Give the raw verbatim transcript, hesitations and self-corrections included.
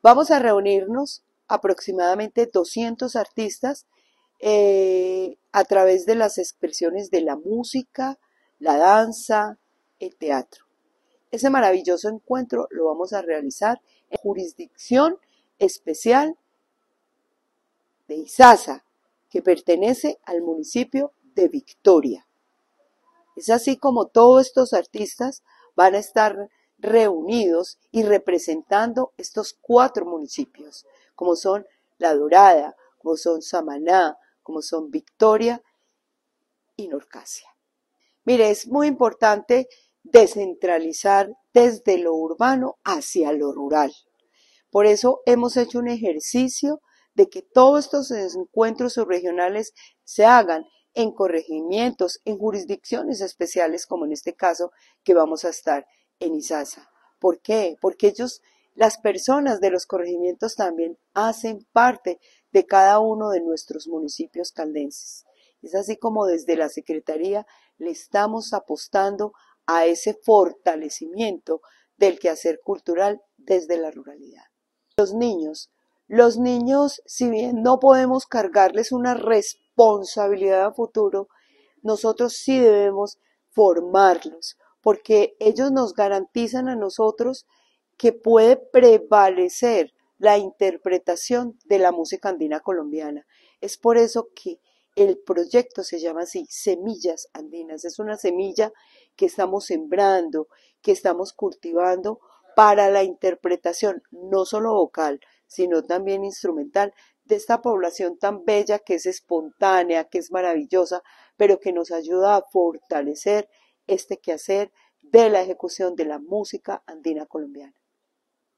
Vamos a reunirnos aproximadamente doscientos artistas eh, a través de las expresiones de la música, la danza, el teatro. Ese maravilloso encuentro lo vamos a realizar en jurisdicción especial de Izaza, que pertenece al municipio de Victoria. Es así como todos estos artistas van a estar reunidos y representando estos cuatro municipios, como son La Dorada, como son Samaná, como son Victoria y Norcasia. Mire, es muy importante descentralizar desde lo urbano hacia lo rural. Por eso hemos hecho un ejercicio de que todos estos encuentros subregionales se hagan en corregimientos, en jurisdicciones especiales, como en este caso que vamos a estar en Izaza. ¿Por qué? Porque ellos, las personas de los corregimientos también hacen parte de cada uno de nuestros municipios caldenses. Es así como desde la Secretaría le estamos apostando a ese fortalecimiento del quehacer cultural desde la ruralidad. Los niños, los niños, si bien no podemos cargarles una responsabilidad a futuro, nosotros sí debemos formarlos, porque ellos nos garantizan a nosotros que puede prevalecer la interpretación de la música andina colombiana. Es por eso que el proyecto se llama así, Semillas Andinas. Es una semilla que estamos sembrando, que estamos cultivando para la interpretación, no solo vocal, sino también instrumental, de esta población tan bella que es espontánea, que es maravillosa, pero que nos ayuda a fortalecer este quehacer de la ejecución de la música andina colombiana.